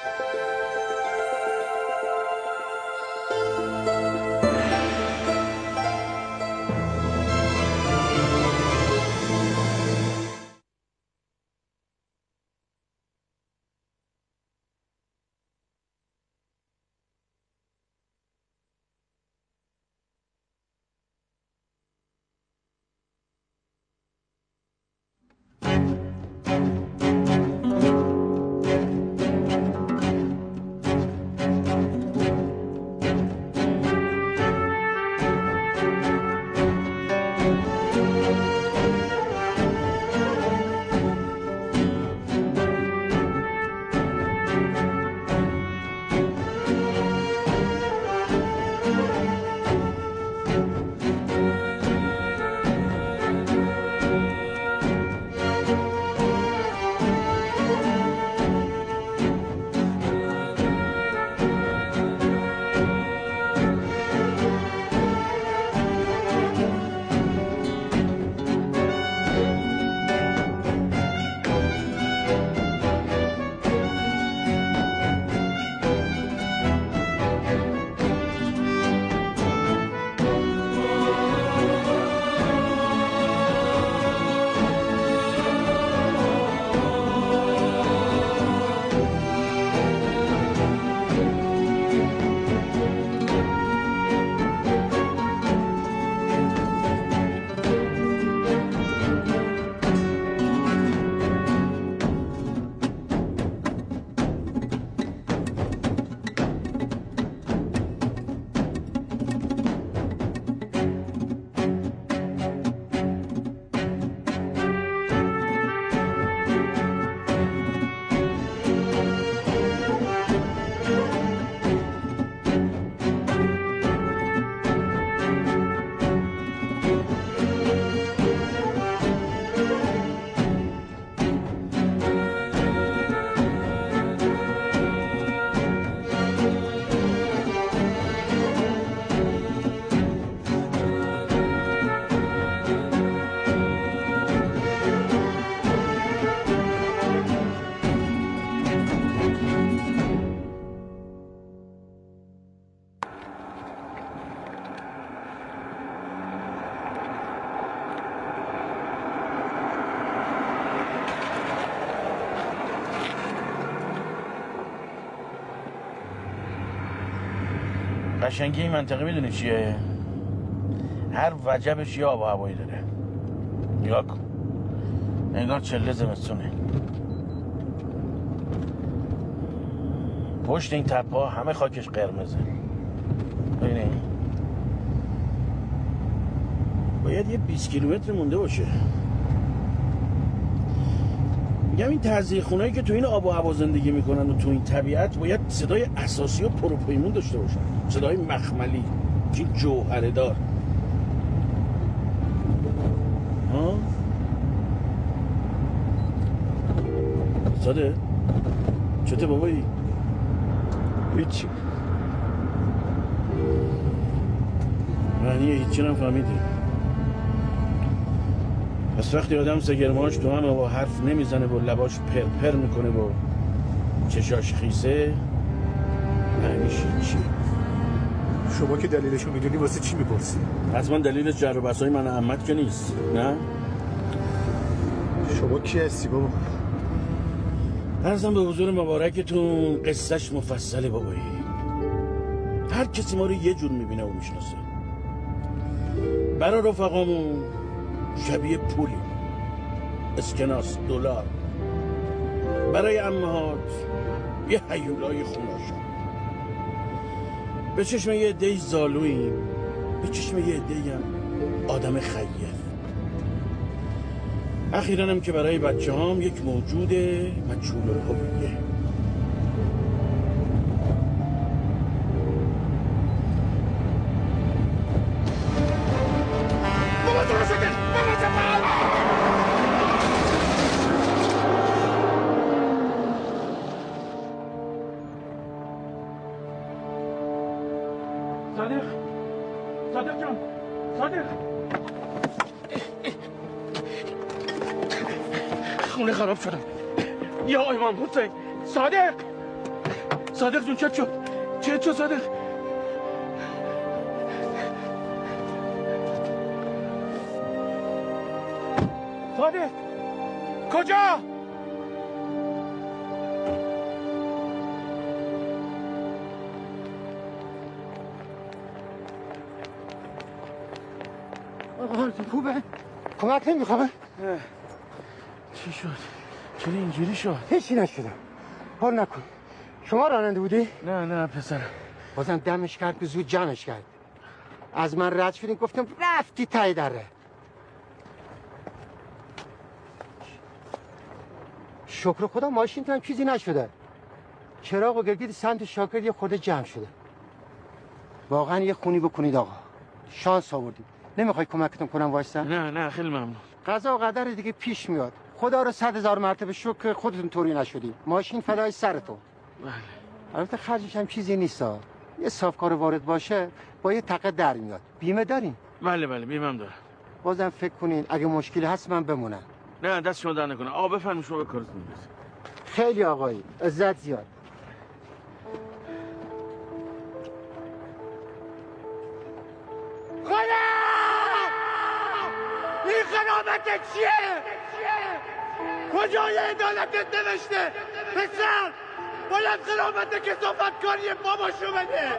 قشنگی این منطقه میدونی چیه؟ هر وجبش یه آب و هوایی داره. نگاه کن، انگار چله زمستونه. پشت این تپه ها همه خاکش قرمزه. ببینی؟ باید یه 20 کیلومتر مونده باشه. میگم این تزریق خونهایی که تو این آب و هوا زندگی میکنن و تو این طبیعت باید صدای اساسی و پروپیمون داشته باشن، صدای مخملی، این جوهره دار. ها؟ ساده؟ چطور بابایی؟ هیچی. معنی هیچی نفهمیدی. پس وقتی آدم سگرماش تو همه و حرف نمیزنه و لباش پرپر میکنه و چشاش خیسه، معنیش چی؟ شما که دلیلشو میدونی واسه چی میپرسی؟ حتما دلیلش جر و بحثای من عمت که نیست، نه؟ شما کی هستی بابا؟ عرضم به حضور مبارکتون قصهش مفصله بابایی. هر کسی ما رو یه جور میبینه و میشناسه. برای رفقامون شبیه پولی، اسکناس، دلار. برای امهات یه هیولای خوناشا. به چشم یه عده‌ای زالوییم، به چشم یه عده‌ای هم آدم خیر. اخیراً هم که برای بچه هام یک موجود مجهول الهویه. صادق جان، صادق خونه خراب شدم یا امام حسین. صادق صادق جون چه شد صادق؟ صادق کجا؟ خوبه؟ کمک نمیخواه؟ چی شد؟ چرا اینجوری شد؟ هیچی نشده. حال نکن. شما راننده بودی؟ نه پسرم. بازم دمش کرد که زود جمعش کرد. از من رد شدیم گفتم رفتی تای دره. شکر خدا ماشین تو هم چیزی نشده. چراغ و گرگید سمت شاکر یه خورده جمع شده. واقعا یه خونی بکنید آقا. شانس آوردید. نمیخوای کمکتون کنم وایسا؟ نه خیلی ممنون. قضا و قدر دیگه پیش میاد. خدا رو 100,000 مرتبه شکر خودتون طوری نشدی. ماشین فدای سرتون. بله. البته خرجش هم چیزی نیستا. یه صافکار وارد باشه با یه تقه در میاد. بیمه دارین؟ بله بیمم دارم. بازم فکر کنین اگه مشکلی هست من بمونم. نه دست شما در نکنه. آقا بفرمایید شما به کارتون برسید. خیلی آقایی. عزت زیاد. خدا! این خرابت چیه؟ کجای عدالتت نوشته؟ پسر باید خرابت کثافت کاری باباشو بده.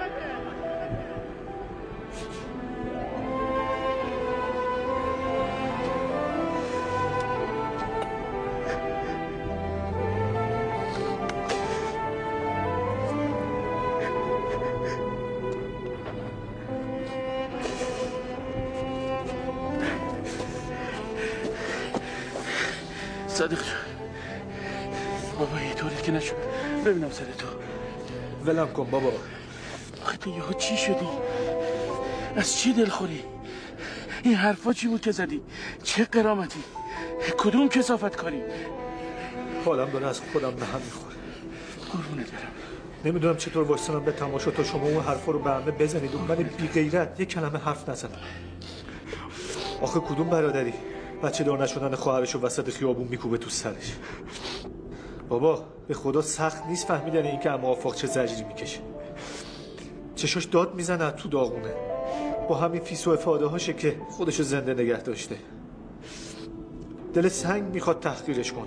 صادق جان بابا یه طوری که نشد ببینم سر تو. ولم کن بابا. آخه تو یهو چی شدی؟ از چی دلخوری؟ این حرفا چی بود که زدی؟ چه قرامتی؟ کدوم کثافت کاری؟ حالم داره از خودم به هم میخوره. قربونت برم. نمیدونم چطور وایسانم به تماشا تا شما اون حرفا رو به همه بزنید و من بی غیرت یک کلمه حرف نزنم. آخه کدوم برادری بچه دار نشدن خواهرشو وسط خیابون میکوبه تو سرش؟ بابا به خدا سخت نیست فهمیدن این که اما آفاق چه زجری میکشه. چشاش داد میزنه تو داغونه. با همین فیس و افاده هاشه که خودشو زنده نگه داشته. دل سنگ میخواد تحقیرش کنه.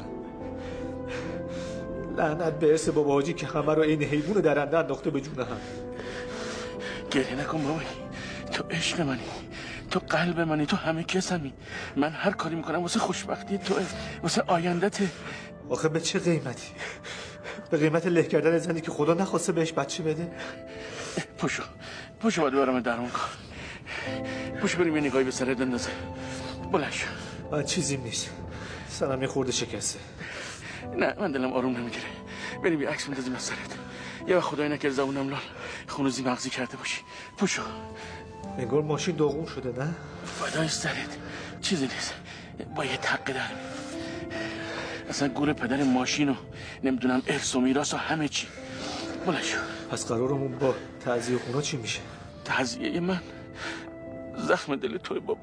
لعنت به ارث بابا حاجی که همه رو این حیوان درنده انداخته به جون هم. گریه نکن بابایی. تو عشق منی، تو قلب منی، تو همه کسمی. من هر کاری میکنم واسه خوشبختی تو، واسه آیندته. آخه به چه قیمتی؟ به قیمت له کردن زنی که خدا نخواسته بهش بچه بده؟ پوشو باید برام درمون کن. پوشو بریم یه نگاهی به سرت بندازه. بلند شو. من چیزیم نیست. سرم یه خورده شکسته. نه من دلم آروم نمیگیره. بریم یه عکس بندازیم از سرت. یه وقت خدای نکرد زبونم لال خونوزی مغزی کرده باشی. پوشو. انگار ماشین داغون شده نه؟ فدای سرت. چیزی نیست. با یه تقه در اصلا گور پدر ماشین و نمیدونم ارث و میراث و همه چی. بلند شو. پس قرارمون با تعزیه خونا چی میشه؟ تعزیه من زخم دل توی بابا.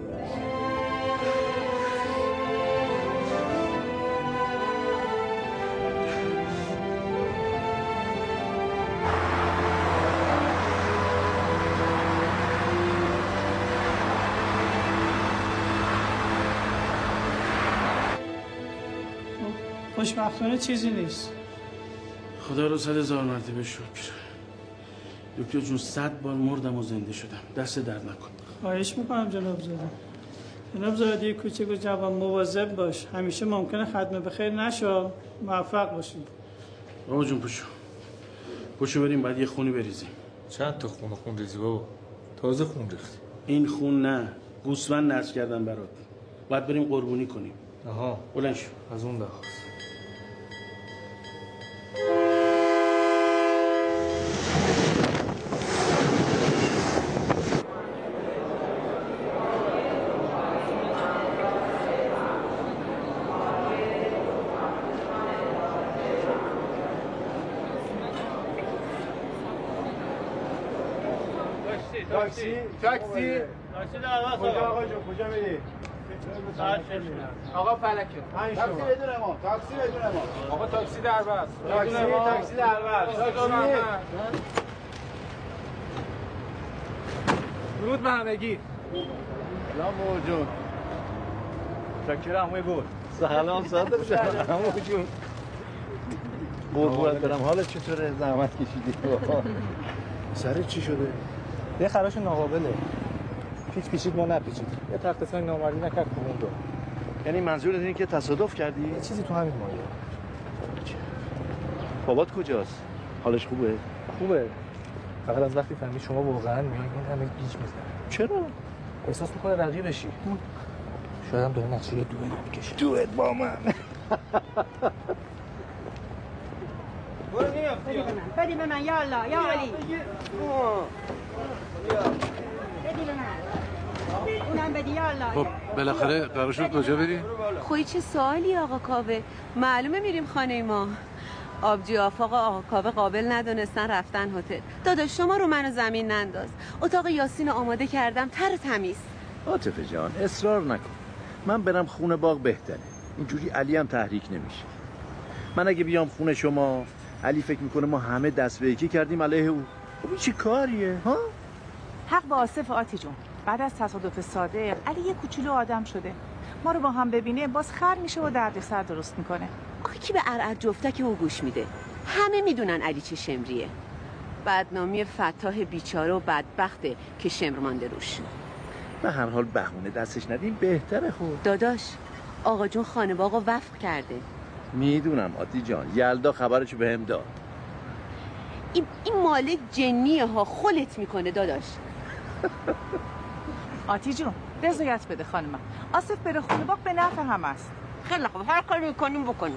خوشبختانه چیزی نیست. خدا رو 100,000 مرتبه شکر. دکتر جون 100 بار مردم و زنده شدم. دست درد نکن. خواهش میکنم جناب زاده. جناب زاده کوچک و جوان مواظب باش. همیشه ممکنه ختم به خیر نشو. موفق باشی. بابا جون پشو بریم بعد یه خونی بریزیم. چند تا خون ریزی بابا؟ تازه خون ریختی. این خون نه، گوسفند نذر کردن برات. باید بریم قربونی کنیم. آها بلند شو. از اون لحاظ. تاکسی کجا آقا جون کجا میری؟ آقا فلکه تاکسی بدون ما تاکسی بدون ما آقا تاکسی در بس تاکسی در بس تاکسی درود به همگی. سلام موجود شکرم همه بود. سلام صادق شد موجود. قربونت برم. حالت چطوره؟ زحمت کشیدی. سرت چی شده؟ یه خراش ناقابله. پیچید ما نپیچید. یه تخت سنگ نامردی نکرد کمون رو. یعنی منظورت اینه که تصادف کردی؟ یه چیزی تو همین مایه. بابات کجاست؟ حالش خوبه؟ خوبه. فقط از وقتی فهمید شما واقعا میای این همه گیج میزنه. چرا؟ احساس میکنه رقیبشی. شاید هم داره نقشه یه دوئل میکشه. دوئل با من. برو میافتی. بدی به من یا الله یا علی. بدی به من. اونم بدی یا الله. خب بالاخره قرار شد کجا بریم؟ خوی چه سوالی آقا کاوه؟ معلومه میریم خانه ما. آبجی آفاق آقا کاوه قابل ندونستن رفتن هتل. داداش شما رو منو زمین ننداز. اتاق یاسین آماده کردم تر تمیز. عاطفه جان اصرار نکن. من برم خونه باغ بهتره. اینجوری علی هم تحریک نمیشه. من اگه بیام خونه شما علی فکر میکنه ما همه دست به یکی کردیم علیه او. خب این چی کاریه ها؟ حق با آصف آتی جون. بعد از تصادف ساده علی یه کوچولو آدم شده. ما رو با هم ببینه باز خر میشه و دردسر درست میکنه. آخه کی به ارعد جفتک او گوش میده؟ همه میدونن علی چه شمریه. بدنامی فتاح بیچاره و بدبخته که شمر مانده روش. به هر حال بهونه دستش ندیم بهتره. خود داداش آقا جون خانه باغو وقف کرده. میدونم آتی جان یلدا خبرشو بهم داد. این مالک جنیه ها خلت میکنه داداش. آتی جون رضایت بده خانمم. آصف بره خونه باغ به نفع هم است. خیلی خوب هر کاری میکنیم بکنیم.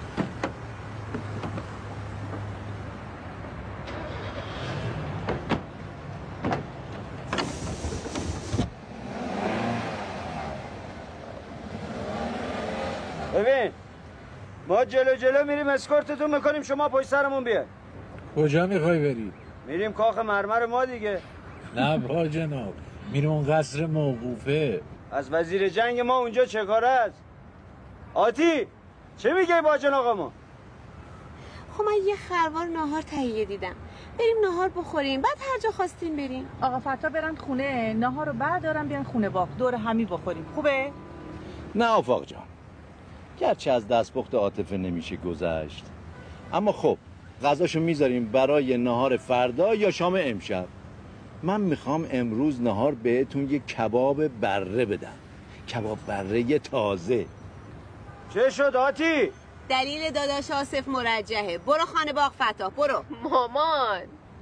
ببین ما جلو میریم اسکورتتون میکنیم شما پشت سرمون بیاید. کجا میخوای بری؟ میریم کاخ مرمر ما دیگه. نه با جناب میریم اون قصر موقوفه. از وزیر جنگ ما اونجا چه کاره است؟ آتی چه میگه با جن آقا؟ خب من یه خروار ناهار تهیه دیدم. بریم ناهار بخوریم بعد هر جا خواستین بریم. آقا فتا برن خونه ناهار رو بردارن بیان خونه باغ دور همی بخوریم. خوبه؟ نه آفاق جان گرچه از دستپخت عاطفه نمیشه گذشت اما خب غذاشو میذاریم برای نهار فردا یا شام امشب. من میخوام امروز نهار بهتون یه کباب بره بدم. کباب بره تازه. چه شد آتی؟ دلیل داداش آصف مرجحه. برو خانه باغ فتح برو. مامان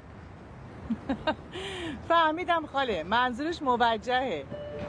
فهمیدم خاله منظورش موجهه.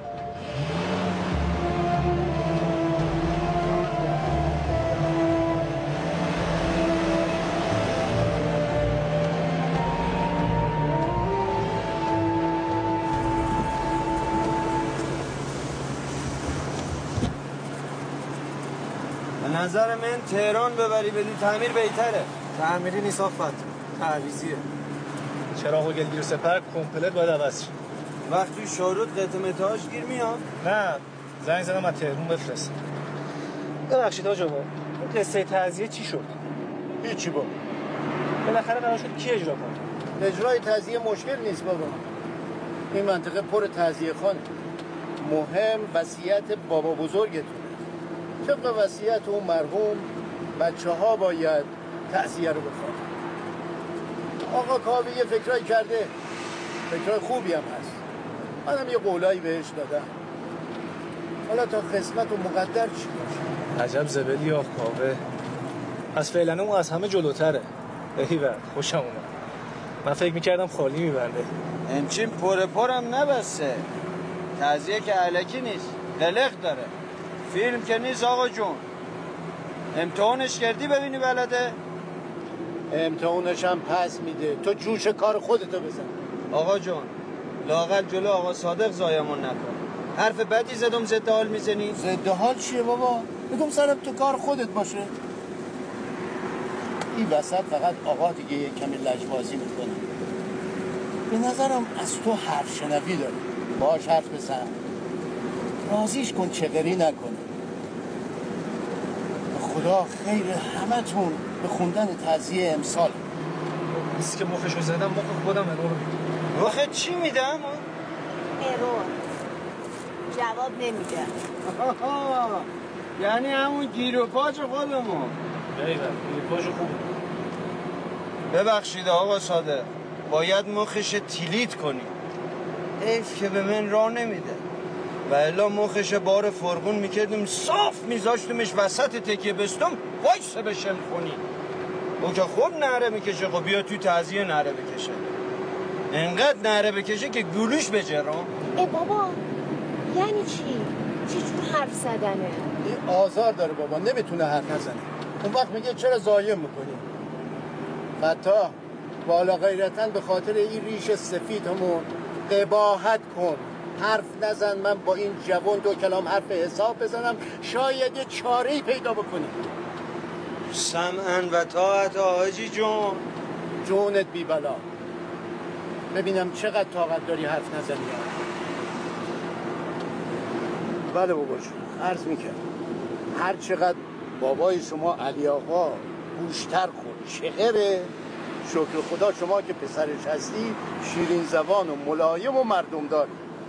به نظر من تهران ببری بدی تعمیر بهتره. تعمیری نیست آفت تعویضیه. چراغ و گلگیر سپر کمپلت باید عوض شه. وقتی شورود قطمتاش گیر میاد؟ نه زنگ زدم از تهران بفرست. ببخشید آجا با اون قصه تعزیه چی شد؟ هیچی با بالاخره قرار شد کی اجرا کنه؟ اجرای تعزیه مشکل نیست بابا. این منطقه پر تعزیه خانه. مهم وصیت بابا بزرگتونه. طبق وصیت اون مرحوم بچه‌ها باید تعزیه رو بخوان. آقا کاوه یه فکرایی کرده. فکرای خوبی هم هست. منم یه قولایی بهش دادم. حالا تا قسمت و مقدر چی باشه؟ عجب زبدی آقا کاوه. از فعلا اون از همه جلوتره. ایول خوشم اومد. من فکر میکردم خالی میبنده. همچین پرم نبسته. تعزیه که علکی نیست. قلق داره. فیلم که نیست آقا جون. امتحانش کردی ببینی بلده؟ امتحانش هم پس میده. تو جوش کار خودتو بزن. آقا جون لااقل جلو آقا صادق زایمون نکن. حرف بدی زدم ضد حال میزنی؟ ضد حال چیه بابا؟ بگم سرم تو کار خودت باشه. این وسط فقط آقا دیگه یه کمی لجبازی میکنه. به نظرم از تو حرف شنوی داره. باهاش حرف بزن. راضیش کن چغری نکنه. خدا خیر همتون به خوندن تعزیه امسال. نیست که مخشو زدم، مخ خودم ارور میده. مخ چی میدم؟ ارور جواب نمیده. یعنی همون گیر و پاچ خودمون. گیر و پاچ خوب. ببخشید آقا صادق، باید مخش تیلیت کنی. حیف که به من راه نمیده، و الا مخش بار فرغون میکردیم صاف میذاشتمش وسط تکیه بستم وایسه بشم خونی. او که خوب نهره میکشه، خب بیا توی تعزیه نهره بکشه. انقدر نهره بکشه که گلوش بجرم. ای بابا یعنی چی؟ چی جور حرف زدنه؟ این آزار داره بابا، نمیتونه حرف نزنه. اون وقت میگه چرا ضایع میکنی؟ فتا بالا غیرتن به خاطر این ریش سفیدمون قباحت کن، حرف نزن. من با این جوان 2 کلام حرف حساب بزنم شاید یه چاره‌ای پیدا بکنی. سمعاً و طاعت حاجی جون. جونت بی بلا. ببینم چقدر طاقت داری حرف نزنی. بله بابا جون، عرض میکنم هر چقدر بابای شما علی آقا گوشتر خود چغره، شکر خدا شما که پسرش هستی شیرین زبان و ملایم و مردم داری.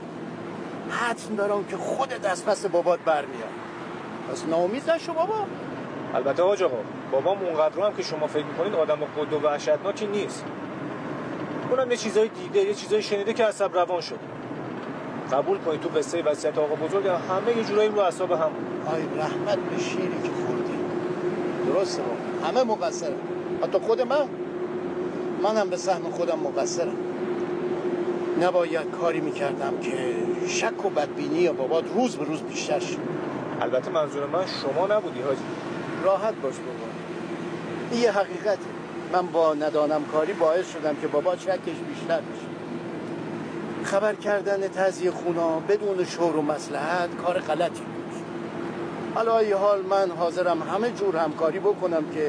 حتم دارم که خود دست پس بابات برمیاد. پس ناامید نشو بابا. البته حاج آقا بابام اونقدر هم که شما فکر میکنید آدم قد و وحشتناکی نیست. اونم یه چیزای دیده، یه چیزای شنیده که عصب روان شد. قبول کنید تو قصه وصیت آقا بزرگ همه یه جورایی رو اعصاب هم. آی رحمت به شیری که خوردی. درسته بابا، همه مقصرن، حتی خود منم به سهم خودم مقصرم. نباید کاری میکردم که شک و بدبینی یا بابات روز به روز بیشتر شد. البته منظور من شما نبودی حاجی. راحت باش بابا، این یه حقیقته. من با ندانم کاری باعث شدم که بابا شکش بیشتر بشه. خبر کردن تعزیه خونا بدون شور و مصلحت کار غلطی بود. حالا ای حال من حاضرم همه جور همکاری بکنم که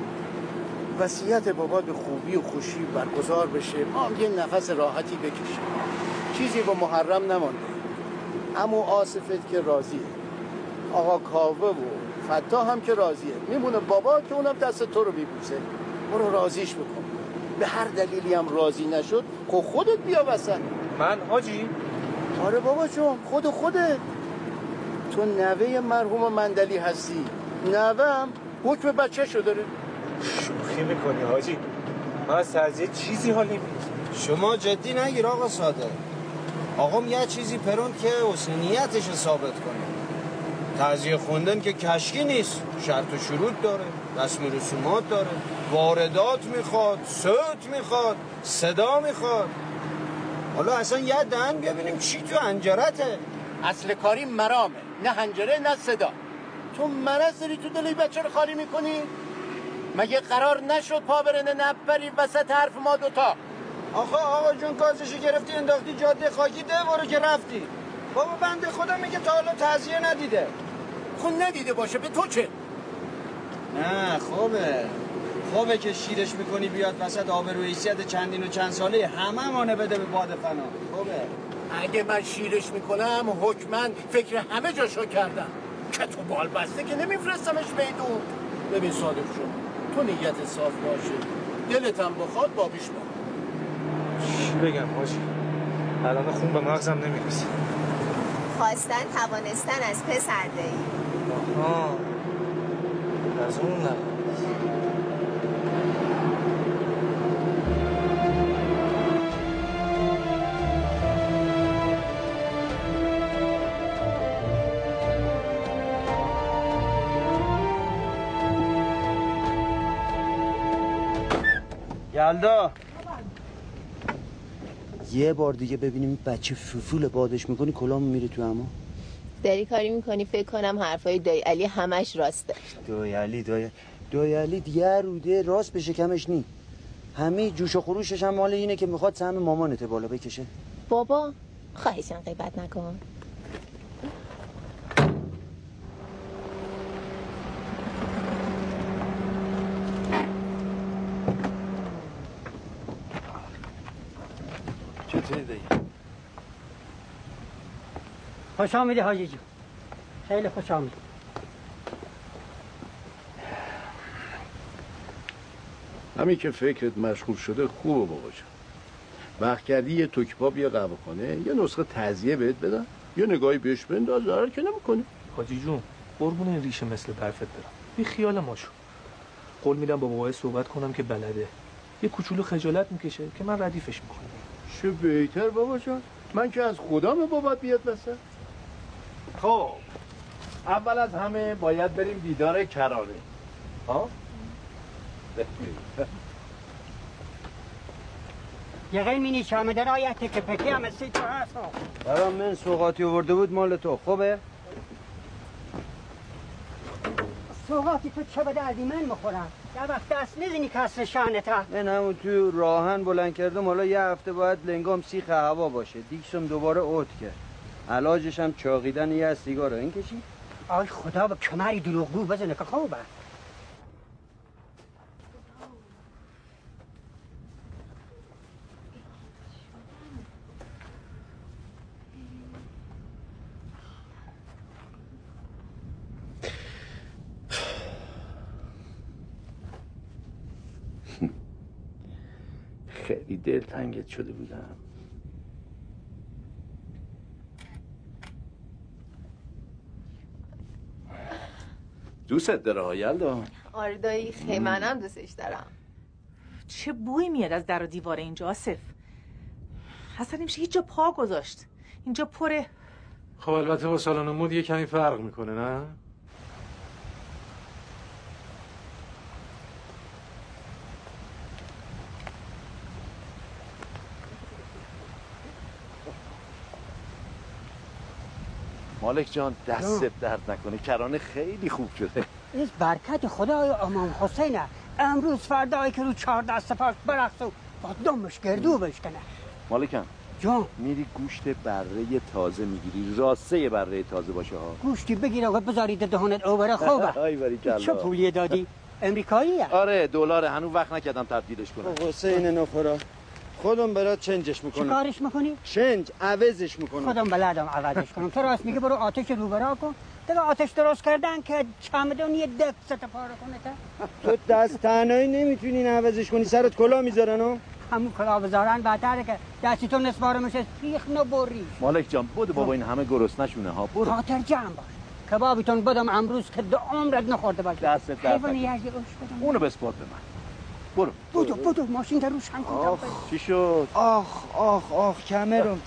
وصیت بابا به خوبی و خوشی برگزار بشه، ما هم یه نفس راحتی بکشیم. چیزی با محرم نمانده. عمو آصفت که راضیه، آقا کاوه و فتا هم که راضیه، میمونه بابا که اونم دست تو رو میبوسه. برو راضیش بکن. به هر دلیلی هم راضی نشد خودت بیا وسط. من حاجی؟ آره بابا جون، خودت. تو نوه مرحوم مندلی هستی. نوهم حکم بچه شو داره. شوخی میکنی حاجی؟ من از تعزیه چیزی حال نمی‌کنم. شما جدی نگیر آقا صادق. آقام یه چیزی پروند که حسن نیتش ثابت کنه. تعزیه خوندن که کشکی نیست، شرط و شروط داره، رسم و رسومات داره، واردات میخواد، صوت میخواد، صدا میخواد. حالا اصلا یه دهن ببینیم چی تو هنجرته. اصل کاری مرامه، نه هنجره نه صدا. تو مرض داری تو دلی بچه رو خالی میکنی؟ مگه قرار نشد پا برنه نپری وسط حرف ما دوتا؟ آقا جون کازشو گرفتی انداختی جاده خاکی، ده برو که رفتی. بابا بنده خدا میگه تا حالا تعزیه ندیده. خب ندیده باشه به تو چه؟ نه خوبه که شیرش میکنی بیاد وسط آبرو حیثیت چندین و چند ساله همه مانه بده به باد فنا. خوبه. اگه من شیرش میکنم حکمن فکر همه جاشو کردم که تو بال بسته که نمیفرستمش میدون. ببین صادق جون، تو نیت صاف باشه، دلت هم بخواد بابیش با. چی بگم حاجی؟ الان خون به مغزم نمیرسه. خواستن توانستن از پسر دهی. آها از اون نه. یلدا یه بار دیگه ببینیم بچه ففول بادش میکنی کلام میره تو اما. داری کاری میکنی فکر کنم حرفای دایی علی همش راسته. دایی علی یه روده راست به شکمش نی. همه جوش و خروشش هم مال اینه که میخواد سهم مامانته بالا بکشه. بابا خواهشم غیبت نکن. چطوری دایی؟ خوش آمدی حاجی جون. خیلی خوش آمدی. همین که فکرت مشغول شده خوبه بابا جان. وقت کردی یه توکیپا یه قهوه خانه، یه نسخه تعزیه بهت بدن، یه نگاهی بهش بنداز، ضرر که نمی‌کنی. حاجی جون قربون این ریشه مثل برفت برم. بی خیال ما شو. قول میدم با بابای صحبت کنم که بلده. یه کوچولو خجالت میکشه که من ردیفش میکنم. چه بهتر بابا جان. من که از خدام بابات بیاد وسط. خب اول از همه باید بریم دیدار کرانه. ها؟ یه غیر مینی شامده رایته که پکی هم سی تو هست. برام من سوغاتی آورده بود مال تو. خوبه؟ سوغاتی تو چه به دردی من میخورم؟ یه وقت دست نزینی کسر شانتا. من همون تو راهن بلند کردم، حالا یه هفته باید لنگام سیخ هوا باشه. دیگشم دوباره اوت کرد. علاجش هم چاقیدن یه از سیگار. این کشی؟ آی خدا به کمری دروغگو بزنه که خوبه. خیلی دلتنگت شده بودم. دوستت داره ها یلدا؟ آره دایی، خیلی منم دوستش دارم. چه بوی میاد از در و دیوار اینجا آصف؟ اصلا نمیشه هیچ جا پا گذاشت. اینجا پره. خب البته با سالن مود یه کمی فرق میکنه نه؟ مالک جان دستت درد نکنه، کرانه خیلی خوب شده. این برکت خدای امام حسینه. امروز فردایی که رو 14 سپاس برقص و با دمش گردو بشکنه. مالکم جان میری گوشت بره تازه میگیری، راسته بره تازه باشه ها. گوشتی بگیر و بذارید دهانت اوبره خوبه. ای باریکلا. چه پولی دادی؟ امریکاییه؟ آره دلاره، هنوز وقت نکردم تبدیلش کنم. حسین نخورا خودم برات چنجش میکنم. چی کارش میکنی؟ چنج عوضش میکنم. خودم بلدم عوضش کنم. تو راست میگه برو آتش روبرا کن. دیگه آتش درست کردن که چمدون یه دک ست پاره کنه تو دست تنهایی نمیتونی عوضش کنی، سرت کلا میذارن ها. همون کلا بذارن بهتره که دستی تو نسباره میشه سیخ نبری. مالک جان بود بابا این همه گرسنشونه ها. برو خاطر جمع باش. کبابتون بدم امروز که دو عمرت نخورده باشه. دستت درد نکنه. اونو بسپار به من. برو بدو ماشین در روشن کن. چی شد؟ آخ کمرم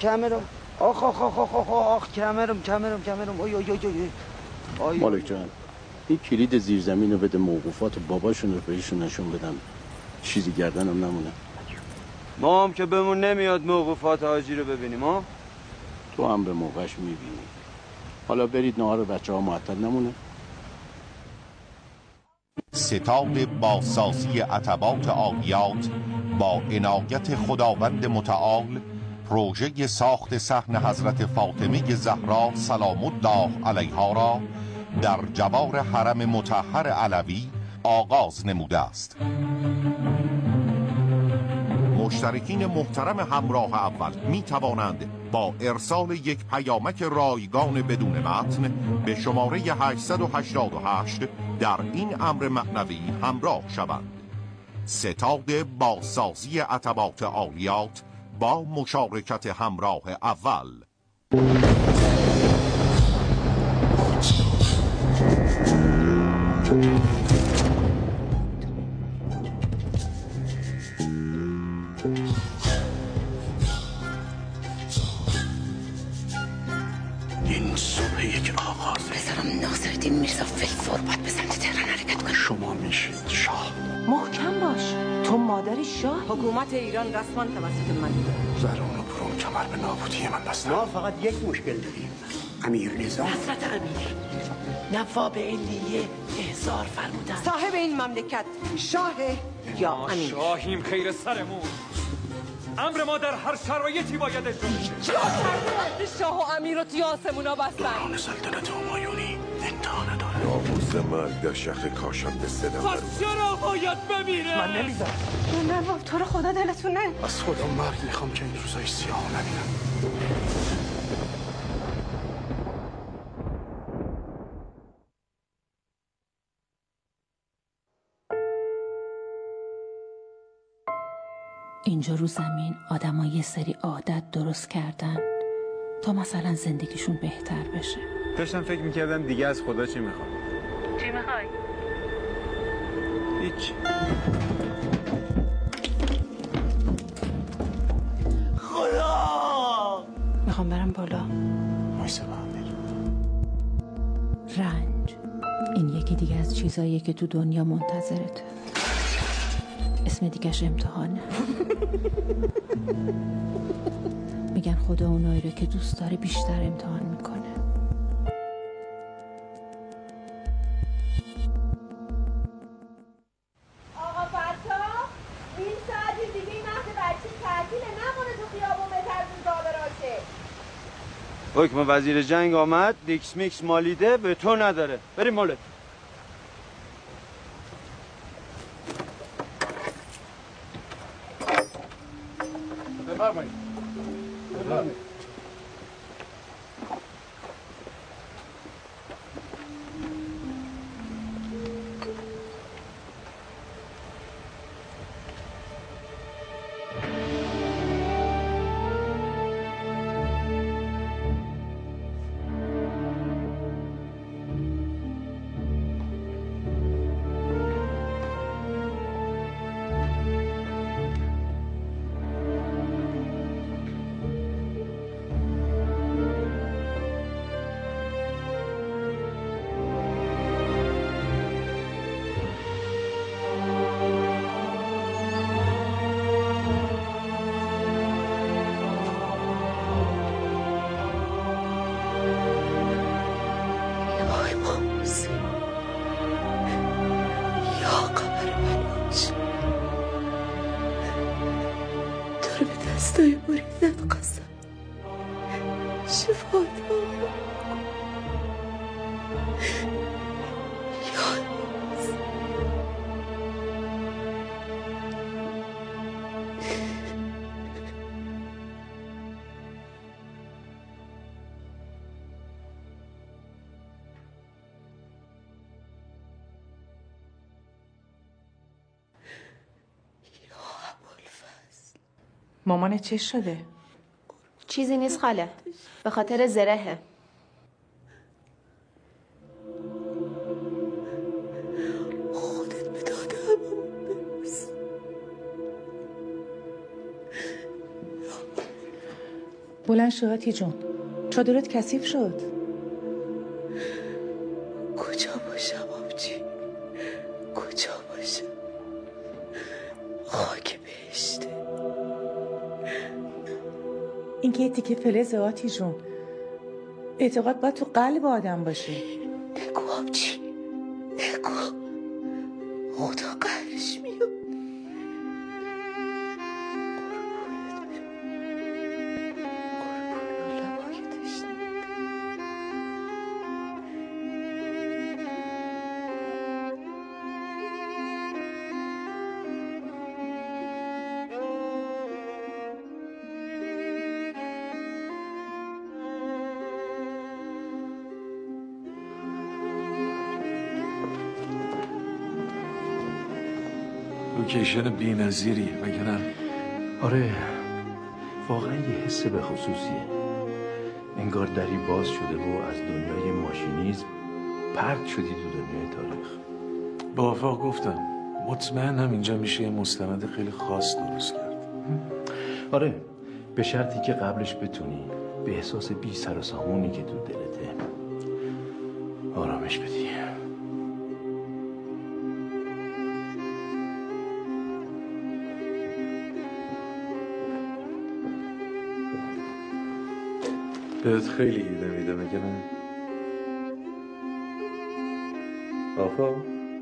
آخ کمرم اوی. مالک جان این کلید زیرزمین رو بده، موقوفات باباشون رو بهشون نشون بدم، چیزی گردنم نمونه. ما هم که بهمون نمیاد موقوفات حاجی رو ببینیم ها. تو هم به موقعش میبینی. حالا برید نهار بچه ها معطل نمونه. ستاد بازسازی عتبات عالیات با عنایت خداوند متعال پروژه ساخت صحن حضرت فاطمه زهرا سلام الله علیها را در جوار حرم مطهر علوی آغاز نموده است. مشترکین محترم همراه اول می توانند با ارسال یک پیامک رایگان بدون متن به شماره 888 در این امر معنوی همراه شوند. ستاد بازسازی عتبات عالیات با مشارکت همراه اول. این صبح یک آغازه. پسرم ناصرالدین میرزا فیلفور باید به سمت تهران حرکت کنه. شما میشید شاه. محکم باش، تو مادری شاه. حکومت ایران رسما توسط من زرون و پرون کمر به نابودی من بستن. ما فقط یک مشکل داریم، امیر نظام. حضرت امیر نواب علیه احضار فرمودن. صاحب این مملکت شاه یا امیر. شاهیم خیر سرمون. امر ما در هر شرایطی باید اجرا بشه. چرا کرده؟ شاه و امیر رو توی آسمونا بستن. قرآن سلطنت همایونی انتها نداره. ناموس مرگ در شهر کاشان به صدم پس چرا باید بمیره؟ من نمیذارم. نواب تو رو خدا دلتونه. از خدا مرگ میخوام که این روزای سیاه نبینم. اینجا رو زمین آدم‌ها یه سری عادت درست کردن تا مثلا زندگیشون بهتر بشه. داشتم فکر میکردم دیگه از خدا چی میخوام. چی میخوای؟ هیچ. خدا! میخوام برم بالا. وایسا با هم بریم. رنج این یکی دیگه از چیزاییه که تو دنیا منتظرته. اسم دیگه‌ش امتحانه. میگن خدا اونایی رو که دوست داره بیشتر امتحان میکنه. آقا فتا این ساعتی دیگه این وقت بچه تعطیله نمونه تو خیابون بترسون دابراشه. حکم وزیر جنگ آمد، دیکس میکس مالیده به تو نداره. بریم مولت. دستای بریدت قسم شفا مامانه چه شده؟ چیزی نیست خاله، به خاطر زرهه. خودت به داده همون برس. بلند شو آتی جون، چادرت کثیف شد. کجا باشم آبجی؟ کجا باشم؟ خاک بهشته. این که یه تیکه فلزه آتی جون، اعتقاد باید تو قلب آدم باشه. نگو آبجی نگو، خدا قهرش میاد. لوکیشن بی‌نظیریه مگه نه؟ آره واقعا یه حس به خصوصیه. انگار دری باز شده و از دنیای ماشینیزم پرت شدی تو دنیای تاریخ. با وفا گفتم مطمئنم اینجا میشه یه مستند خیلی خاص درست کرد. آره به شرطی که قبلش بتونی به احساس بی سر و سامونی که تو دلته آرامش بدی. بهت خیلی ایده میده مگه نه؟ آفا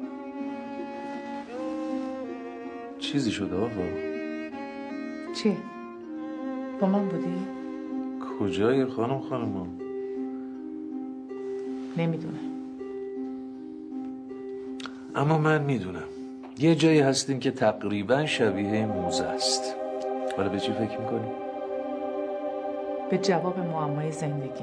چیزی شده آفا؟ چی؟ با من بودی؟ کجایی خانم؟ نمیدونم. اما من میدونم یه جایی هستیم که تقریبا شبیه موزه است. حالا به چی فکر میکنی؟ به جواب معمای زندگی.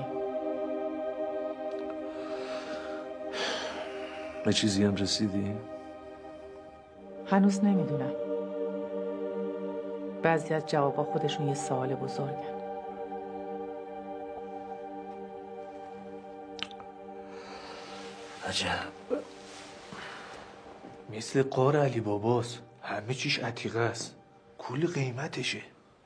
به چیزی هم رسیدی؟ هنوز نمیدونم. بعضی از جوابا خودشون یه سوال بزرگن. عجب، مثل قار علی باباست، همه چیش عتیقه است، کل قیمتشه.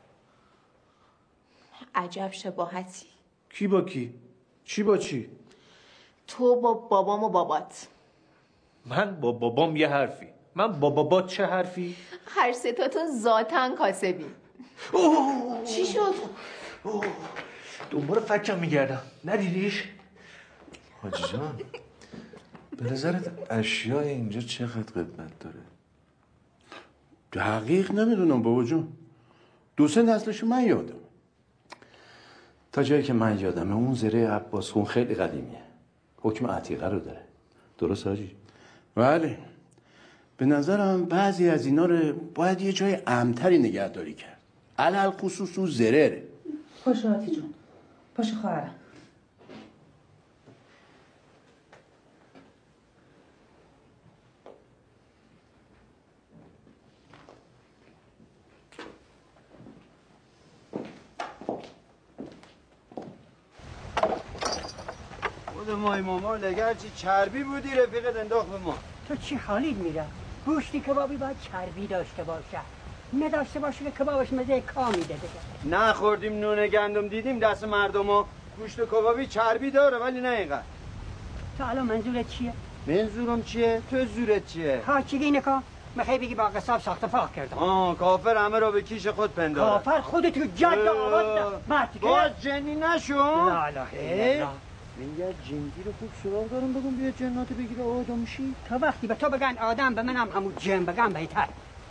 عجب شباهتی. کی با کی؟ چی با چی؟ تو با بابام و بابات. من با بابام یه حرفی، من با بابات چه حرفی؟ هر ستاتون ذاتن کاسبی. چی شد؟ دنبال فکم میگردم، ندیدیش؟ حاجی جان، به نظرت اشیاء اینجا چقدر قیمت داره؟ دقیق نمیدونم بابا جون، 2-3 نسلشو من یادم. تا جایی که من یادمه اون زره عباس خون خیلی قدیمیه، حکم عتیقه رو داره. درست حاجی؟ بله، به نظرم بعضی از اینا رو باید یه جای امن‌تری نگهداری کرد، علل خصوص اون زره. پاشو آتی جون، پاشو خواهرم. خود مای ماما لگرچه چربی بودی رفیقت انداخت به ما. تو چی حالیت میره؟ گوشتی کبابی باید چربی داشته باشه، نداشته باشه که کبابش مزه کا میده دیگه. نخوردیم نون گندم دیدیم دست مردمو. گوشت کبابی چربی داره ولی نه اینقدر. تو الان منظورت چیه؟ منظورم چیه؟ تو زورت چیه؟ خاچگی اینه که میخوای بگی با قصاب ساخت فاق کردم. کافر همه رو به کیش خود پنداره. کافر خودتو جد آورد مرتی که باز جنی نشو. لا اله الا الله. میگه جنگی رو خوب سراغ دارم بگم بیا جناتو بگیره آدم شی. تا وقتی به تو بگن آدم به منم همون جن بگن بهتر.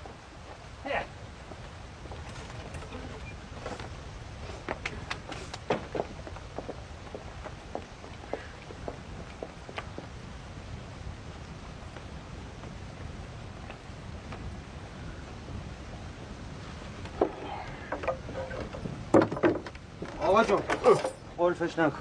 آقا جون قلفش نکن.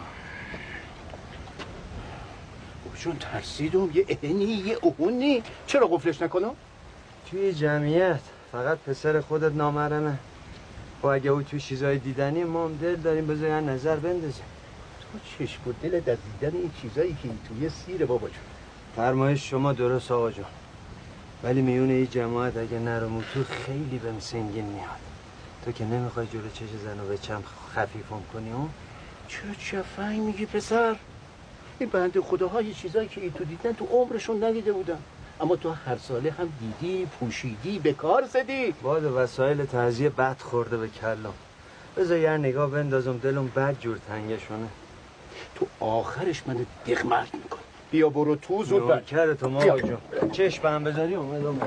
چون ترسیدم یه اهنی یه اهونی. چرا قفلش نکنم؟ توی جمعیت فقط پسر خودت نامرمه. خب اگه او توی چیزای دیدنی ما هم دل داریم بذاری نظر بندازیم. تو چشم و دلت از دیدن این چیزایی که توی سیره بابا جون. فرمایش شما درست آقا جون، ولی میون این جماعت اگه نرمو تو خیلی بهم سنگین میاد. تو که نمیخوای جلو چش زنو به چم خفیفم کنی اون؟ چه فهم میگی پسر؟ این بنده خداها یه چیزایی که تو دیدن تو عمرشون ندیده بودن، اما تو هر ساله هم دیدی، پوشیدی، به کار زدی. باد وسایل تعزیه بد خورده به کلم. بذار یه نگاه بندازم دلم بد جور تنگه شونه. تو آخرش من دغمرگ میکن. بیا برو تو زود نوکر تو ما جون. چشم هم بذاری اومدم.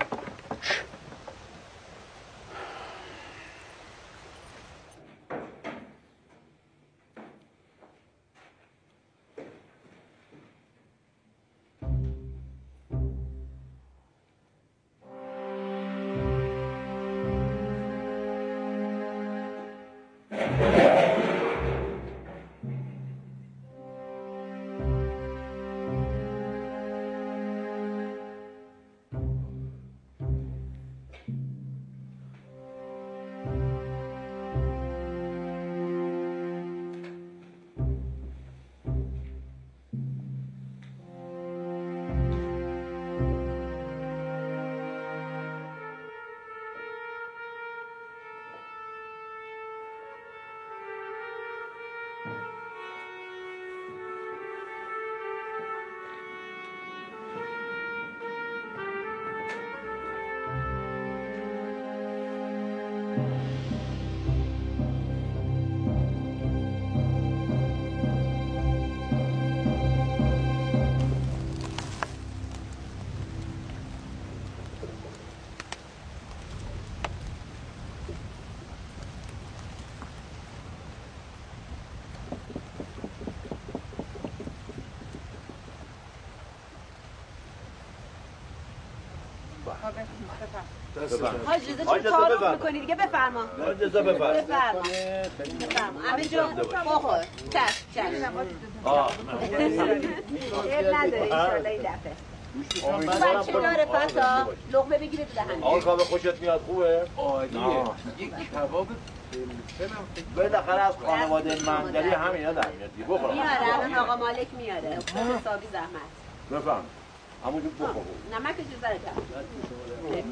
حاج رضا چون تعارف میکنی دیگه بفرما. حاج رضا بفرما. بفرما همه جا بخور. چشم. عیب نداره انشالله این دفعه. بچه داره فتا لقمه بگیره تو دهنه. آقا کابه خوشت میاد خوبه؟ عالیه. یک کباب بالاخره از خانواده منگلی همینا در میاد. بخور. میاره الان آقا مالک میاره. حسابی زحمت. بفهم. همونجور بخور. نمک چیز داره جا.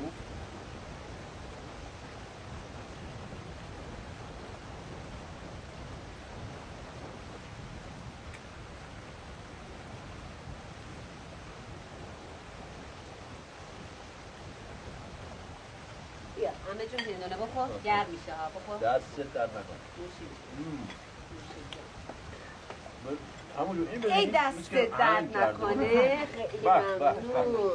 بیا همه جون هندونه بخور گرم میشه ها بخور دستت در نکن. ای دستت درد نکنه خیلی ممنون.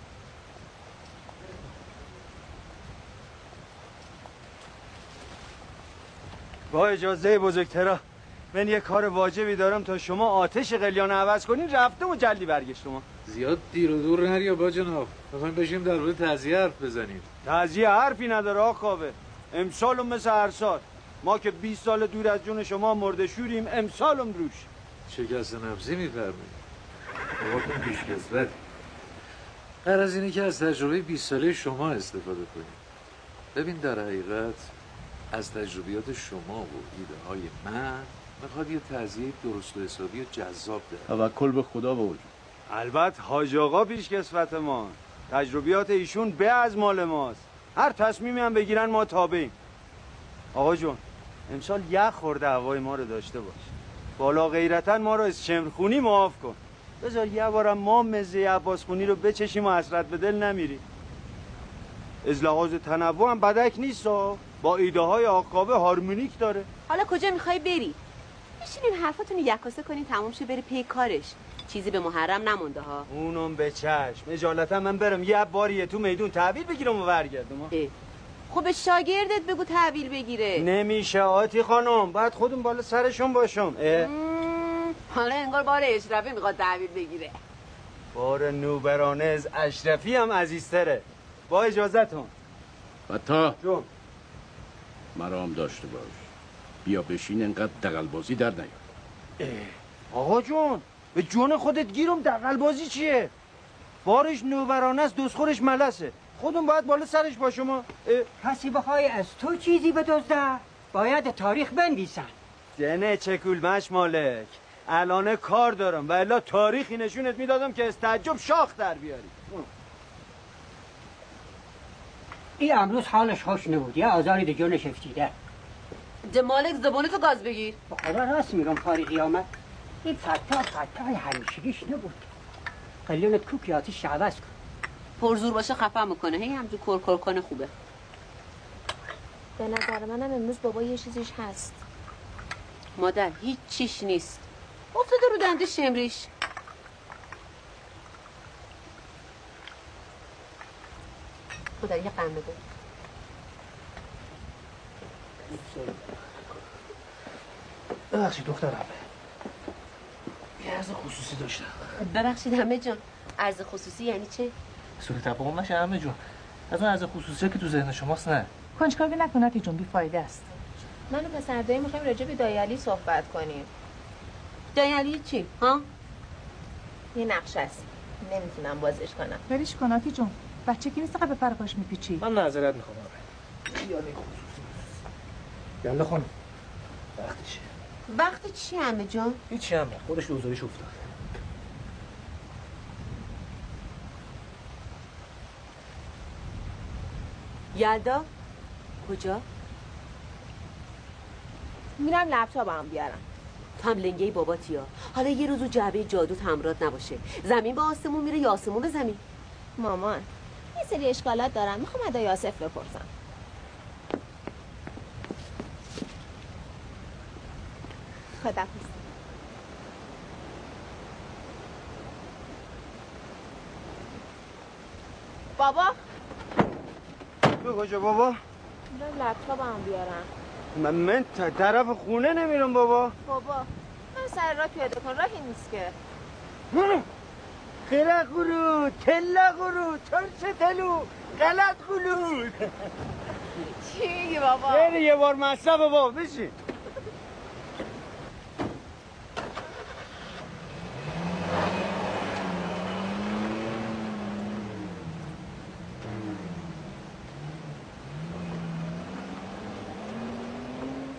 با اجازه بزرگترا من یه کار واجبی دارم تا شما آتش قلیان عوض کنین رفتم و جلدی برگشتم. زیاد دیر و دور نریا با جناب. میخوایم بشیم در مورد تعزیه حرف بزنیم. تعزیه حرفی نداره آقا کاوه. امسالم مثل هر سال ما که 20 سال دور از جون شما مرده شوریم امسالم روش. شکست نفسی میفرمایید. باباتون پیشکسوت. هر از اینه که از تجربه 20 ساله شما استفاده کنیم. ببین در حقیقت از تجربیات شما و ایده های من میخواد یه تعزیه درست و حسابی و جذاب ده. توکل به خدا با وجود. البته حاج آقا پیشکسوت ما. تجربیات ایشون به از مال ماست. هر تصمیمی هم بگیرن ما تابعیم. آقا جون امسال یه خورده هوای ما رو داشته باش. بالا غیرتن ما رو از شمرخونی معاف کن. بذار یه بارم ما مزه عباس خونی رو بچشیم و حسرت به دل نمیریم. از لحاظ تنوع هم بدک نیست با ایده های آقابه هارمونیک داره. حالا کجا میخوای بری؟ بشینین حرفاتون یکاسه کنین تموم شه بری پی کارش. چیزی به محرم نمونده ها. اونم به چشم. اجالتا من برم یه باریه تو میدون تحویل بگیرم و برگردم. خب به شاگردت بگو تحویل بگیره. نمیشه آتی خانم باید خودم بالا سرشون باشم. حالا انگار بار اشرفی میخواد تحویل بگیره. بار نوبرانه از اشرفی هم عزیزتره. با اجازتون. فتا جون مرا هم داشته باش. بیا بشین انقدر دغلبازی در نیار. آقا جون به جون خودت گیرم دغلبازی چیه؟ بارش نوبرانه است دستخورش ملسه. خودم باید بالا سرش باشم. کسی بخوای از تو چیزی بدزده باید تاریخ بنویسن. دنه چکولمش مالک الان کار دارم و الا تاریخی نشونت میدادم که از تعجب شاخ در بیاری. این امروز حالش خوش نبود یه آزاری به جونش افتیده. ده مالک زبانتو گاز بگیر. با خدا راست میگم کاری قیامت. این فتای همیشگیش نبود. قلیونت کوکی آتیش عوض کن. پرزور باشه خفه میکنه هی همجور کرکر کنه خوبه. به نظر منم امروز بابا یه چیزیش هست. مادر هیچ چیش نیست. افتاده رو دنده شمریش. خدا یه قم بده. ببخشید دخترم یه عرض خصوصی داشتم. ببخشید همه جان عرض خصوصی یعنی چه؟ سوء تفاهم نشه همه جون. از اون عرض خصوصی که تو ذهن شماست نه. کنجکاوی نکناتی جون بی فایده است. من و پسر دایی میخوایم راجع به دایی علی صحبت کنیم. دایی علی چی؟ ها؟ یه نقشه است. نمیتونم بازش کنم. بریش کناتی جون. بچه کی نیست به پرپاش میپیچی. من معذرت میخوام. خیالی خصوصی. یالا خانم. وقتشه. وقت چی همه جان؟ هیچی هم خودش دوزاریش افتاد. یلدا؟ کجا؟ میرم لپتاپم بیارم. تو هم لنگه باباتیا. حالا یه روزو جعبه جادو همرات نباشه. زمین به آسمون میره یا آسمون به زمین. مامان یه سری اشکالات دارم میخوام ادای آصف بپرسم. خداحافظ. بابا تو کجا بابا؟ میرم لپتاپم بیارم. من طرف خونه نمیرم بابا. بابا من سر راه پیاده کن راهی نیست که. خیره قرو تله قرو ترس تلو غلط قلو. چی میگی بابا؟ بری یه بار مصرف بابا بشین.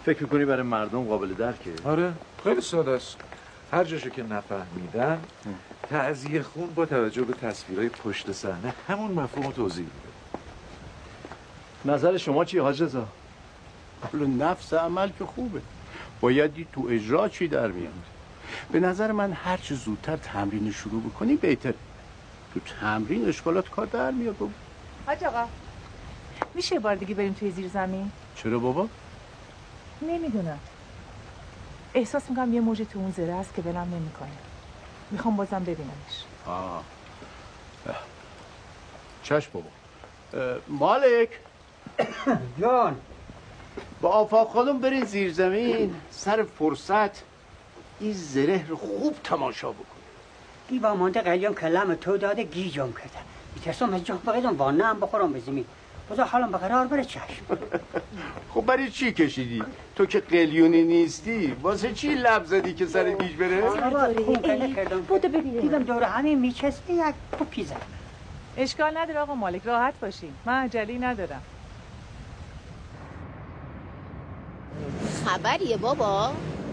فکر میکنی برای مردم قابل درکه؟ آره خیلی ساده است. هر جاشو که نفهمیدن تعزیه خون با توجه به تصویرهای پشت صحنه همون مفهوم رو توضیح میده. نظر شما چیه حاج رضا؟ حالا نفس عمل که خوبه، باید دید تو اجرا چی در میاد. به نظر من هر چه زودتر تمرین شروع بکنی بهتره. تو تمرین اشکالات کار در میاد. بابا حاج آقا میشه بار دیگه بریم توی زیر زمین؟ چرا بابا؟ نمیدونم، احساس میکنم یه موج تو اون زره است که بلم نمیکنه. میخوام بازم ببینمش. چشم بابا. مالک جان، با آفاق خانم برین زیر زمین، سر فرصت این زره رو خوب تماشا بکن. این با مانده قلیام کلم تو داده گیجم کرده. میترسم از جان بقیدم وانه هم بخورم به زمین. بذار حالم بقرار بره چشم. خب برای چی کشیدی؟ تو که قلیونی نیستی، واسه چی لب زدی که سر گیج بره؟ بوده ببینه دیدم دوره همین میچسته یک پوکی زد. اشکال نداره آقا مالک، راحت باشین، من عجلی ندارم. خبریه بابا؟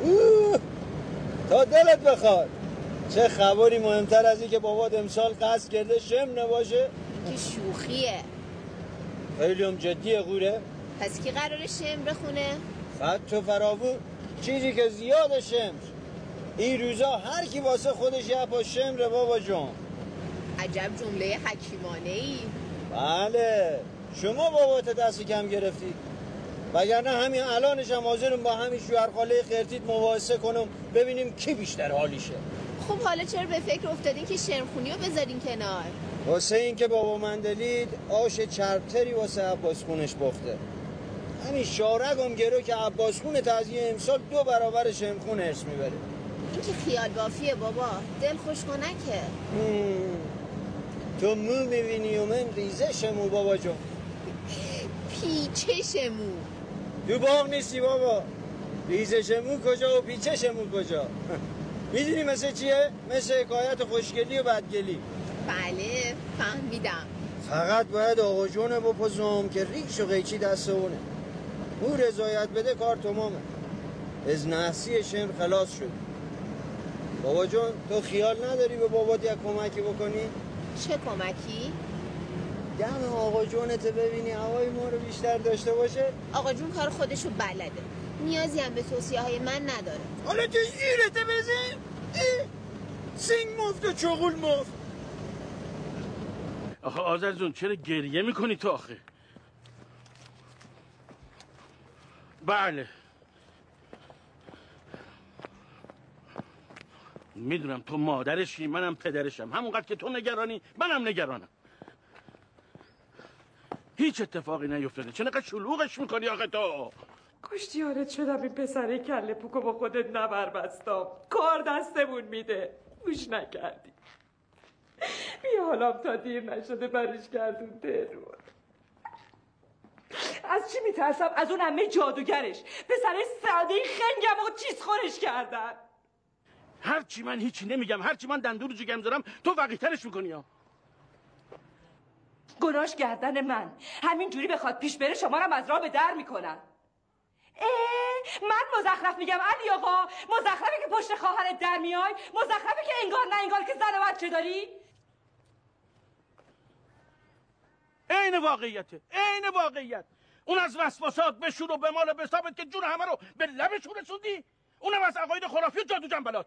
تا دلت بخواد. چه خبری مهمتر از این که بابات امسال قصد کرده شم نباشه؟ که شوخیه. خیلی هم جدیه غوره. پس کی قراره شم بخونه؟ فت و فراوون، چیزی که زیاد شمر. این روزا هر کی واسه خودش یه پا شمره بابا جون. عجب جمله حکیمانه ای. بله، شما بابات دست کم گرفتی، وگرنه همین الانش هم حاضرم با همین شوهرخاله خرتیت مباحثه کنم ببینیم کی بیشتر حالیشه. خب حالا چرا به فکر افتادین که شمخونی رو بذارین کنار؟ واسه این که بابا من دلید آش چربتری واسه عباس خونش بخته. همین شارگم گرو که عباس خون تعزیه امسال 2 برابر شمخون ارث میبره. این که خیال بافیه بابا، دل خوش کنکه. تو مو میبینی و من ریزشمو بابا جون. پیچشمو. تو باغ نیستی بابا، ریزشمو کجا و پیچشمو کجا؟ میدونی مثل چیه؟ مثل حکایت خوشگلی و بدگلی. بله فهمیدم. فقط باید آقا جونه بپزم که ریش و قیچی دست اونه. او رضایت بده کار تمامه. از نحسی شمر خلاص شد. بابا جون تو خیال نداری به بابات یک کمکی بکنی؟ چه کمکی؟ دم آقا جونت ببینی هوای ما رو بیشتر داشته باشه؟ آقا جون کار خودشو بلده، نیازی هم به توصیه های من نداره. حالا تو زیرته بزن؟ سینگ مفت و چغول مفت. آخه آذر جون چرا گریه میکنی تو آخه؟ بله میدونم تو مادرشی، منم پدرشم. همونقدر که تو نگرانی منم نگرانم. هیچ اتفاقی نیفتاده، چرا شلوغش میکنی آخه تو؟ کشتیارت شدم این پسره کله پوکو با خودت نبر بستم. کار دستمون میده، گوش نکردی. بیا حالا تا دیر نشده برش گردون تهرون. از چی میترسم؟ از اون عمه جادوگرش. پسره ساده خنگم و چیز خورش کردن. هرچی من هیچی نمیگم، هرچی من دندون رو جگم زدم تو وقیترش میکنی ها. گناهش گردن من. همین جوری بخواد پیش بره شما رو از راه به در میکنن. من مزخرف میگم علی آقا؟ مزخرفه که پشت خواهرت در میای؟ مزخرفه که انگار نه انگار که زن و بچه داری؟ عین واقعیته، عین واقعیت. اون از وسواسات بشور و به مال و به حسابت که جون همه رو به لبشون رسوندی، اونم از عقاید خرافی و جادو جنبلات.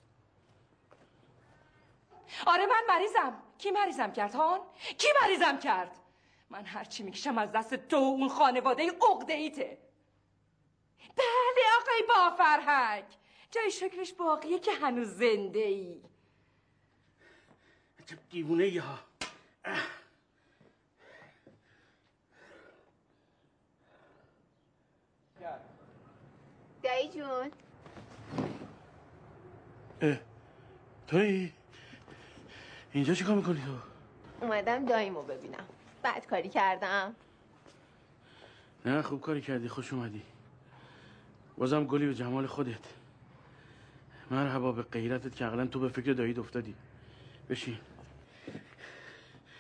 آره من مریضم. کی مریضم کرد هان؟ کی مریضم کرد؟ من هرچی میکشم از دست تو و اون خانواده عقده‌ایته. بله آقای با فرهنگ، جای شکرش باقیه که هنوز زنده ای. عجب دیوونه ای ها. دایی جون توی اینجا چی کار میکنی تو؟ اومدم داییمو ببینم. بد کاری کردم؟ نه خوب کاری کردی، خوش اومدی. بازم گلی به جمال خودت. مرحبا به غیرتت که عقلا تو به فکر دایید افتادی. بشین.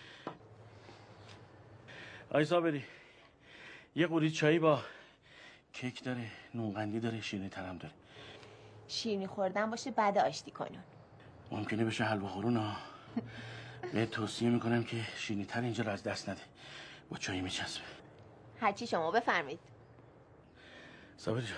آی صابری یه قوری چایی با کیک داره، نونقندی داره، شیرینی ترم داره. شیرینی خوردن باشه بعد آشتی کنون. ممکنه بشه حلوا خورون ها. به توصیه میکنم که شیرینی تر اینجا رو از دست نده. با چایی میچسبه. هرچی شما بفرمایید. صابر جان.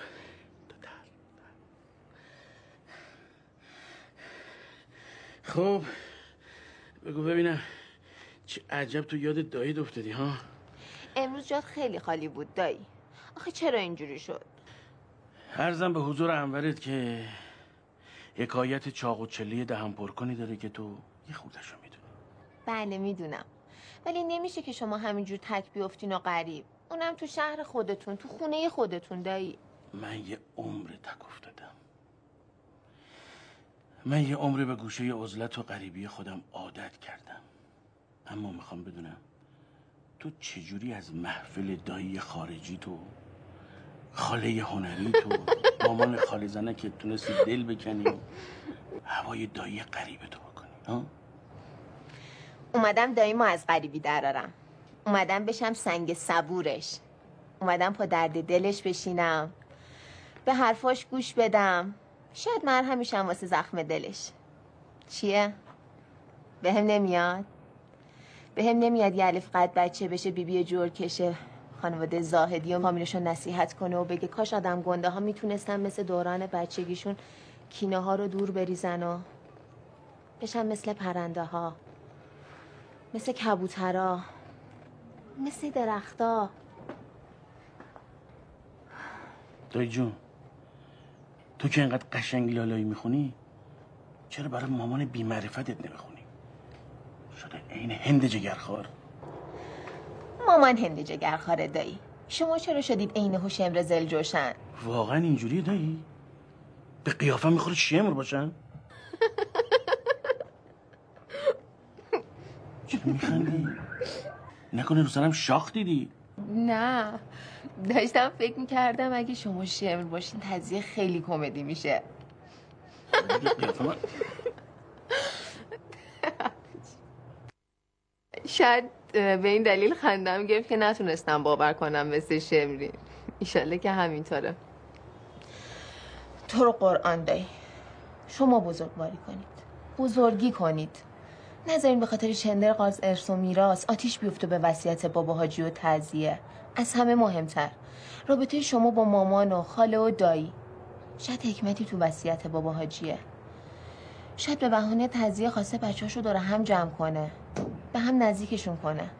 خب بگو ببینم چه عجب تو یاد دایی افتادی ها؟ امروز جات خیلی خالی بود دایی. آخه چرا اینجوری شد؟ عرضم به حضور انورت که حکایت چاق و چله دهن پرکنی داره که تو یه خودشو میدونی. بله میدونم، ولی نمیشه که شما همینجور تک بیافتین و غریب، اونم تو شهر خودتون، تو خونه خودتون دایی. من یه عمر تک افتادم. من یه عمر به گوشه عزلت و غریبی خودم عادت کردم. اما میخوام بدونم تو چجوری از محفل دایی خارجی تو، خاله هنری تو، مامان خاله زنه که تونستی دل بکنی و هوای دایی غریب تو بکنی ها؟ اومدم داییمو از غریبی درارم. اومدم بشم سنگ صبورش. اومدم پا درد دلش بشینم، به حرفاش گوش بدم، شاید مرهمیشم واسه زخم دلش. چیه؟ بهم نمیاد؟ بهم نمیاد یه الف قد بچه بشه بیبی جور کشه، خانواده زاهدی و فامیلشون نصیحت کنه و بگه کاش آدم گنده ها میتونستن مثل دوران بچگیشون کینه ها رو دور بریزن و بشن مثل پرنده ها، مثل کبوترها، مثل درختا. دایی جون، تو که اینقدر قشنگ لالایی میخونی چرا برای مامان بی‌معرفتت نمیخونی؟ شده عین هند جگرخوار. مامان هند جگرخواره دایی. شما چرا شدید عین هوش امر زلجوشن؟ واقعا اینجوریه دایی؟ به قیافه میخوره شمر باشن؟ چرا میخندی؟ نکنه رو سرم شاخ دیدی؟ نه، داشتم فکر میکردم اگه شما شمر باشین تزیه خیلی کمدی میشه. شاید به این دلیل خندم گرفت که نتونستم باور کنم مثل شمری. ایشالله که همینطوره. تو رو قرآن دایی، شما بزرگواری کنید، بزرگی کنید، نذارین به خاطر شندرغاز ارث و میراث آتیش بیفته به وصیت بابا حاجی و تعزیه. از همه مهمتر رابطه شما با مامان و خاله و دایی. شاید حکمتی تو وصیت بابا حاجیه. شاید به بهانه تعزیه خواسته بچه‌هاشو دور هم جمع کنه، به هم نزدیکشون کنه.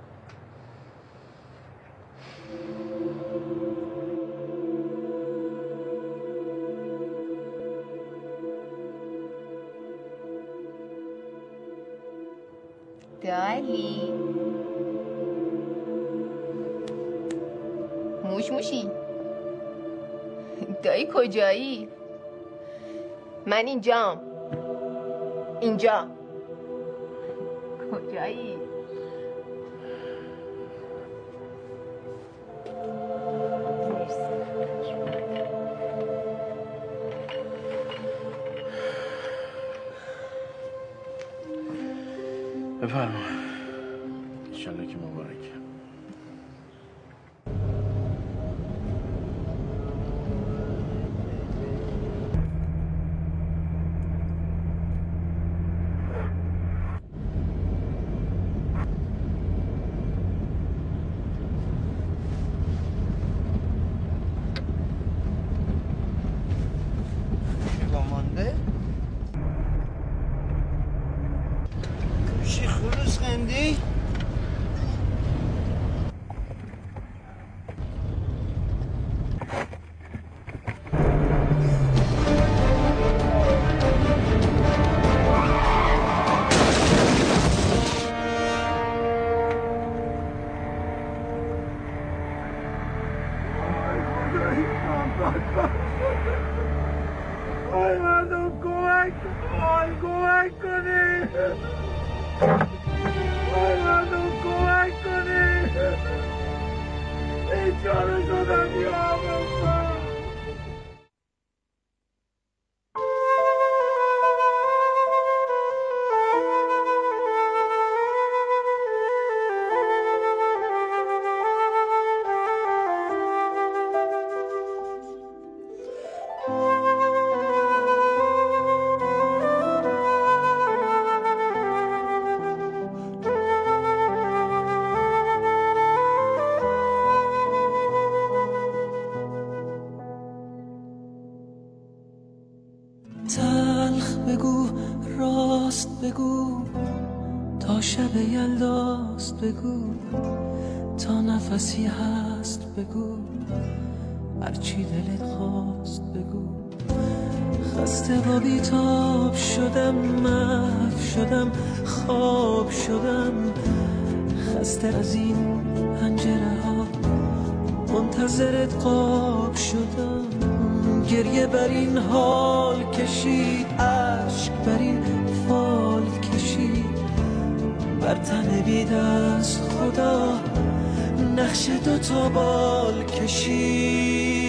دالی موشی دایی کجایی؟ من اینجام. اینجا کجایی؟ بفرما. انشالله که مبارکه. راست بگو تا شب یلداست بگو تا نفسی هست بگو هرچی دلت خواست بگو خسته و بیتاب شدم محو شدم خواب شدم خسته از این پنجره ها منتظرت قاب شدم گریه بر این حال کشید عشق بر این فال کشید بر تن بی دست خدا نقش دوتا بال کشید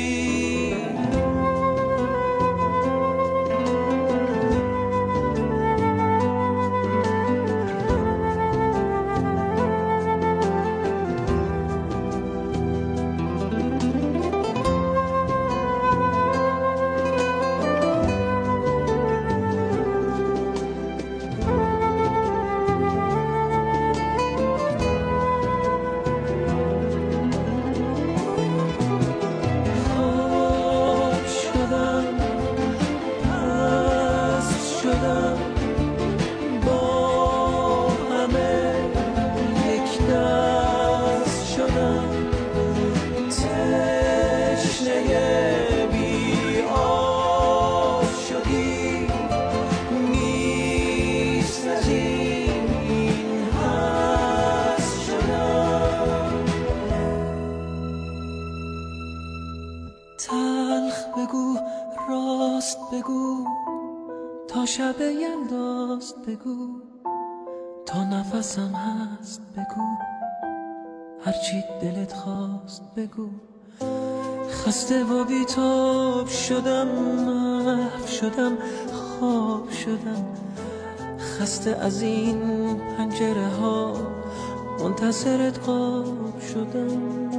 شب یلداست بگو تا نفسم هست بگو هرچی دلت خواست بگو خسته و بیتاب شدم محو شدم خواب شدم خسته از این پنجره ها منتظرت قاب شدم